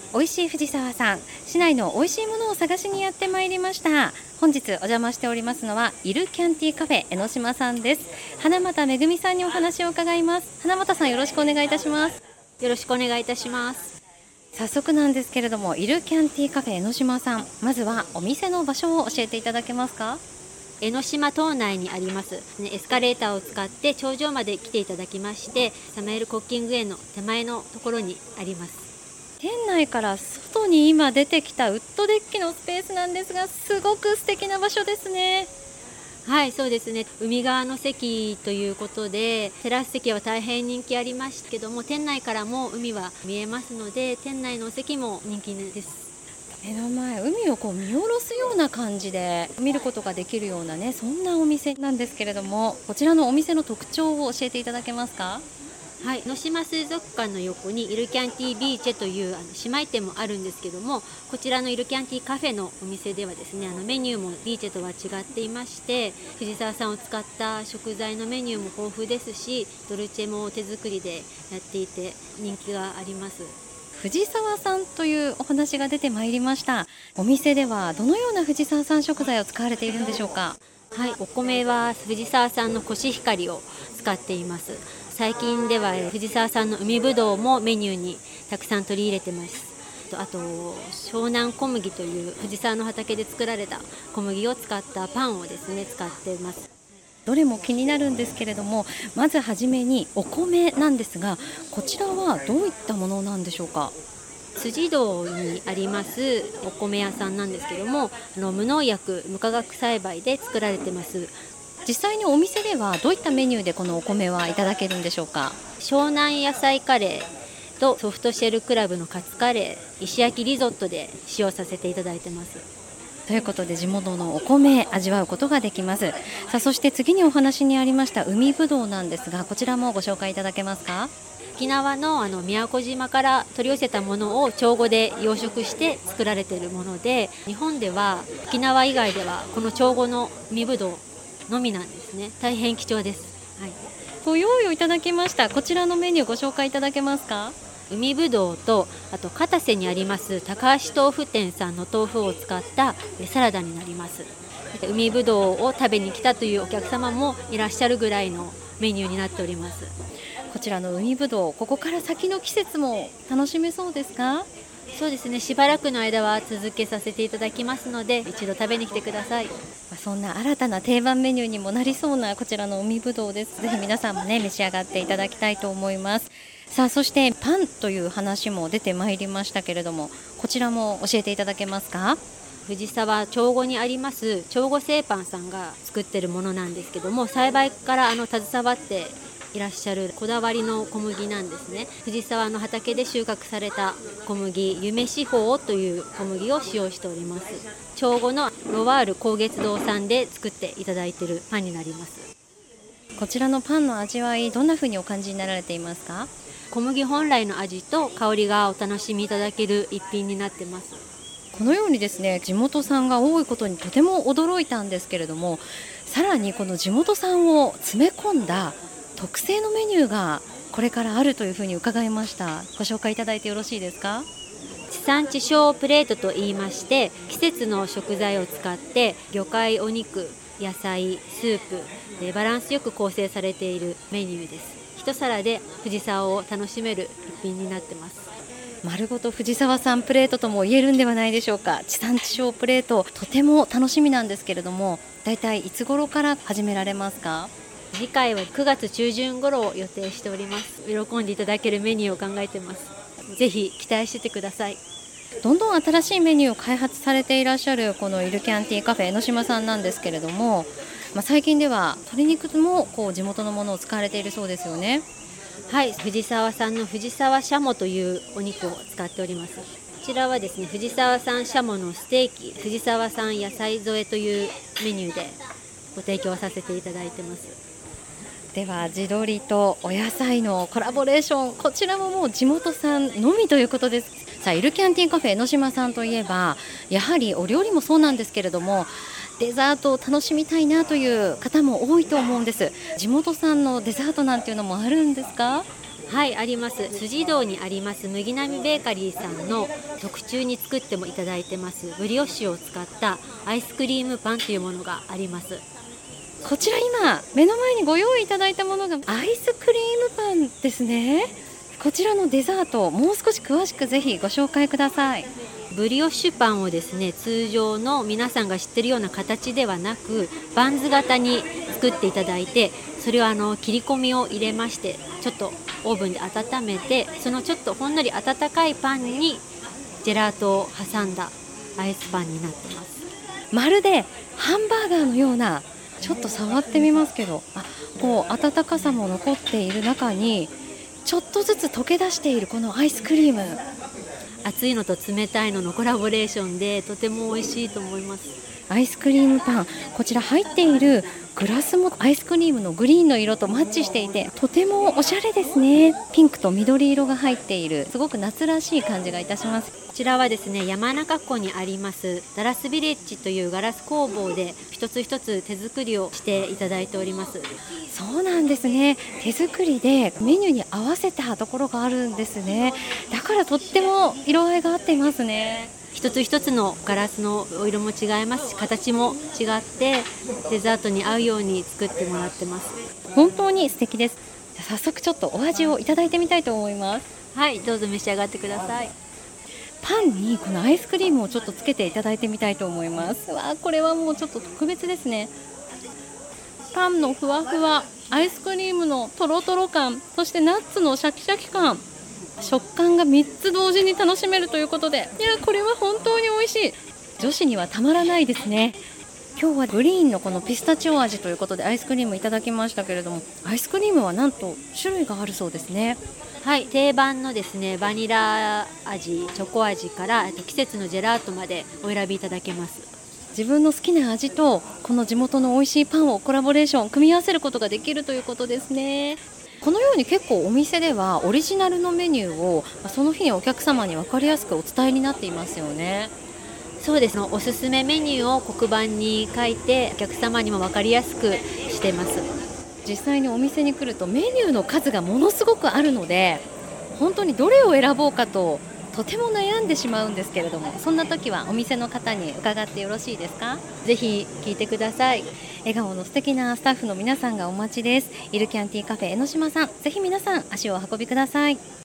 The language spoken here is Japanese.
美味しい藤沢さん、市内の美味しいものを探しにやってまいりました。本日お邪魔しておりますのはイルキャンティカフェ江ノ島さんです。花又めぐみさんにお話を伺います。花又さん、よろしくお願いいたします。 よろしくお願いいたします。 早速なんですけれども、イルキャンティカフェ江ノ島さん、まずはお店の場所を教えていただけますか？ 江ノ島島内にあります、エスカレーターを使って頂上まで来ていただきまして、サマエルコッキング園の手前のところにあります。 店内から外に今出てきたウッドデッキのスペースなんですが、すごく素敵な場所ですね。 はい、そうですね。海側の席ということで、テラス席は大変人気ありましたけども、店内からも海は見えますので、店内のお席も人気です。 目の前、海を見下ろすような感じで見ることができるようなね、そんなお店なんですけれども、こちらのお店の特徴を教えていただけますか？ はい、江ノ島水族館の横にイルキャンティビーチェという姉妹店もあるんですけども、こちらのイルキャンティカフェのお店ではですね、メニューもビーチェとは違っていまして、藤沢さんを使った食材のメニューも豊富ですし、ドルチェも手作りでやっていて人気があります。 藤沢さんというお話が出てまいりました。お店ではどのような藤沢さん食材を使われているんでしょうか？ はい、お米は藤沢さんのコシヒカリを使っています。最近では藤沢さんの海ぶどうもメニューにたくさん取り入れてます。あと湘南小麦という藤沢の畑で作られた小麦を使ったパンをですね、使っています。 どれも気になるんですけれども、まずはじめにお米なんですが、こちらはどういったものなんでしょうか？ 辻堂にありますお米屋さんなんですけども、無農薬無化学栽培で作られてます。 実際にお店ではどういったメニューでこのお米はいただけるんでしょうか？ 湘南野菜カレーとソフトシェルクラブのカツカレー、石焼きリゾットで使用させていただいてます。 ということで、地元のお米味わうことができます。さあ、そして次にお話にありました海ぶどうなんですが、こちらもご紹介いただけますか？ 沖縄の宮古島から取り寄せたものを調合で養殖して作られているもので、日本では沖縄以外ではこの調合の海ぶどうのみなんですね。大変貴重です。はい、 ご用意をいただきました。こちらのメニューご紹介いただけますか？ 海ぶどうと、あと片瀬にあります高橋豆腐店さんの豆腐を使ったサラダになります。海ぶどうを食べに来たというお客様もいらっしゃるぐらいのメニューになっております。 こちらの海ぶどう、ここから先の季節も楽しめそうですか？ そうですね、しばらくの間は続けさせていただきますので、一度食べに来てください。 そんな新たな定番メニューにもなりそうなこちらの海ぶどうです。ぜひ皆さんもね、召し上がっていただきたいと思います。さあ、そしてパンという話も出てまいりましたけれども、こちらも教えていただけますか？ 藤沢長後にあります長後製パンさんが作っているものなんですけども、栽培から携わっていらっしゃるこだわりの小麦なんですね。藤沢の畑で収穫された小麦、夢四方という小麦を使用しております。長後のロワール高月堂さんで作っていただいているパンになります。 こちらのパンの味わい、どんな風にお感じになられていますか？ 小麦本来の味と香りがお楽しみいただける一品になってます。 このようにですね、地元産が多いことにとても驚いたんですけれども、さらにこの地元産を詰め込んだ特製のメニューがこれからあるというふうに伺いました。ご紹介いただいてよろしいですか？ 地産地消プレートといいまして、季節の食材を使って魚介、お肉、野菜、スープでバランスよく構成されているメニューです。一皿で藤沢を楽しめる一品になってます。 丸ごと藤沢産プレートとも言えるんではないでしょうか。地産地消プレート、とても楽しみなんですけれども、だいたいいつ頃から始められますか？ 次回は9月中旬頃を予定しております。喜んでいただけるメニューを考えてます。ぜひ期待しててください。 どんどん新しいメニューを開発されていらっしゃるこのイルキャンティカフェ江ノ島さんなんですけれども、最近では鶏肉も地元のものを使われているそうですよね。 はい、藤沢産の藤沢シャモというお肉を使っております。こちらはですね、藤沢産シャモのステーキ、藤沢産野菜添えというメニューでご提供させていただいてます。 では、地鶏とお野菜のコラボレーション、こちらももう地元産のみということです。さあ、イルキャンティカフェ江ノ島さんといえば、やはりお料理もそうなんですけれども、デザートを楽しみたいなという方も多いと思うんです。地元産のデザートなんていうのもあるんですか？ はい、あります。辻堂にあります麦波ベーカリーさんの特注に作ってもいただいてますブリオッシュを使ったアイスクリームパンというものがあります。 こちら今目の前にご用意いただいたものがアイスクリームパンですね。こちらのデザートもう少し詳しくぜひご紹介ください。 ブリオッシュパンをですね、通常の皆さんが知ってるような形ではなくバンズ型に作っていただいて、それを切り込みを入れまして、ちょっとオーブンで温めて、そのちょっとほんのり温かいパンにジェラートを挟んだアイスパンになってます。 まるでハンバーガーのような、ちょっと触ってみますけど、こう温かさも残っている中にちょっとずつ溶け出しているこのアイスクリーム、 熱いのと冷たいののコラボレーションでとても美味しいと思います。 アイスクリームパン、こちら入っているグラスもアイスクリームのグリーンの色とマッチしていてとてもおしゃれですね。ピンクと緑色が入っている、すごく夏らしい感じがいたします。 こちらはですね、山中湖にありますダラスビレッジというガラス工房で一つ一つ手作りをしていただいております。 そうなんですね。手作りでメニューに合わせたところがあるんですね。だからとっても色合いが合っていますね。 一つ一つのガラスのお色も違いますし、形も違ってデザートに合うように作ってもらってます。 本当に素敵です。じゃあ早速ちょっとお味をいただいてみたいと思います。 はい、どうぞ召し上がってください。 パンにこのアイスクリームをちょっとつけていただいてみたいと思います。これはもうちょっと特別ですね。パンのふわふわ、アイスクリームのとろとろ感、そしてナッツのシャキシャキ感、食感が3つ同時に楽しめるということで、これは本当に美味しい。女子にはたまらないですね。今日はグリーンのこのピスタチオ味ということでアイスクリームいただきましたけれども、アイスクリームはなんと種類があるそうですね。 はい、定番のですね、バニラ味、チョコ味から季節のジェラートまでお選びいただけます。 自分の好きな味とこの地元の美味しいパンをコラボレーション組み合わせることができるということですね。このように結構お店ではオリジナルのメニューをその日にお客様に分かりやすくお伝えになっていますよね。 そうですね、おすすめメニューを黒板に書いてお客様にも分かりやすくしてます。 実際にお店に来るとメニューの数がものすごくあるので、本当にどれを選ぼうかとても悩んでしまうんですけれども、そんな時はお店の方に伺ってよろしいですか？ ぜひ聞いてください。 笑顔の素敵なスタッフの皆さんがお待ちです。イルキャンティカフェ江ノ島さん、ぜひ皆さん足をお運びください。